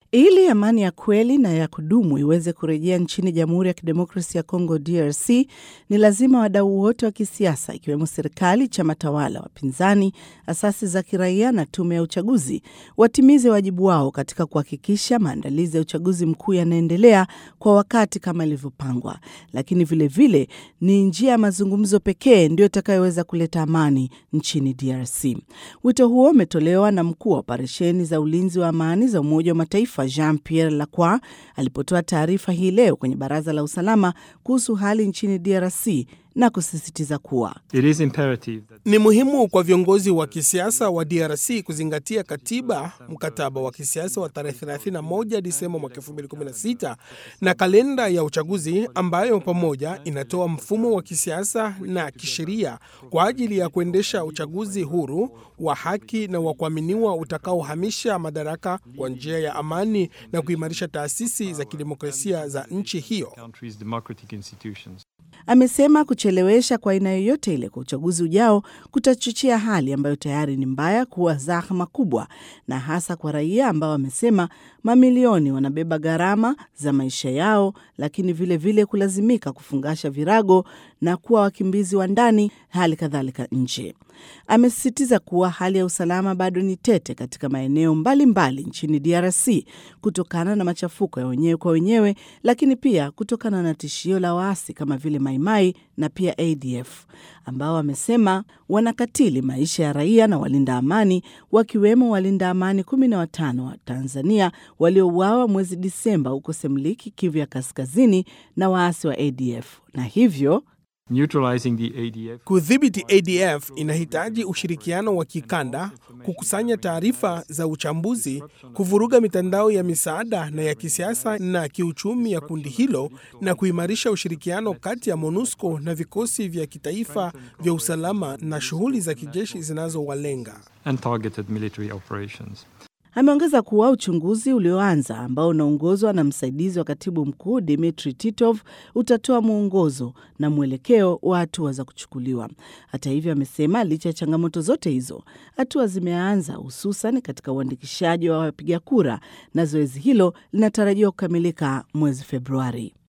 Ili amani ya kweli na ya kudumu iweze kurejea nchini Jamhuri ya Kidemokrasia ya Kongo DRC, ni lazima wadau wote wa kisiasa ikiwemo serikali, chama tawala, wapinzani, asasi za kiraia na tume ya uchaguzi watimize wajibu wao katika kuhakikisha maandalizi ya uchaguzi mkuu yanaendelea kwa wakati kama ilivyopangwa. Lakini vile ni njia ya mazungumzo pekee ndio itakayoweza kuleta amani nchini DRC. Wito huo umetolewa na mkuu wa operesheni za ulinzi wa amani za Umoja wa Mataifa Jean-Pierre Lacroix alipotoa taarifa hii leo kwenye Baraza la Usalama kuhusu hali nchini DRC na kusisitiza kuwa ni muhimu kwa viongozi wa kisiasa wa DRC kuzingatia katiba, mkataba wa kisiasa wa tarehe 31 Disemba mwaka 2016 na kalenda ya uchaguzi ambayo pamoja inatoa mfumo wa kisiasa na kisheria kwa ajili ya kuendesha uchaguzi huru, wa haki na wa kuaminiwa utakaohamisha madaraka kwa njia ya amani na kuimarisha taasisi za kidemokrasia za nchi hiyo. Amesema kuchelewesha kwa aina yoyote ile kwa uchaguzi ujao kutachochea hali ambayo tayari ni mbaya kuwa zahma kubwa, na hasa kwa raia ambao amesema mamilioni wanabeba gharama za maisha yao, lakini vile kulazimika kufungasha virago na kuwa wakimbizi wa ndani, hali kadhalika nje. Amesisitiza kuwa hali ya usalama bado ni tete katika maeneo mbalimbali nchini DRC kutokana na machafuko ya wenyewe kwa wenyewe, lakini pia kutokana na tishio la waasi kama vile Mai Mai na pia ADF ambao amesema wanakatili maisha ya raia na walinda amani, wakiwemo walinda amani 15 wa Tanzania waliouawa mwezi Disemba huko Semliki, Kivu ya Kaskazini na waasi wa ADF, na hivyo kudhibiti ADF inahitaji ushirikiano wa kikanda, kukusanya taarifa za uchambuzi, kuvuruga mitandao ya misaada na ya kisiasa na kiuchumi ya kundi hilo, na kuimarisha ushirikiano kati ya MONUSCO na vikosi vya kitaifa vya usalama na shughuli za kijeshi zinazowalenga. Ameongeza kuwa uchunguzi ulioanza ambao unaongozwa na msaidizi wa katibu mkuu Dmitry Titov utatoa mwongozo na mwelekeo wa hatua za kuchukuliwa. Hata hivyo, amesema licha ya changamoto zote hizo, hatua zimeanza, hususan katika uandikishaji wa wapiga kura, na zoezi hilo linatarajiwa kukamilika mwezi Februari.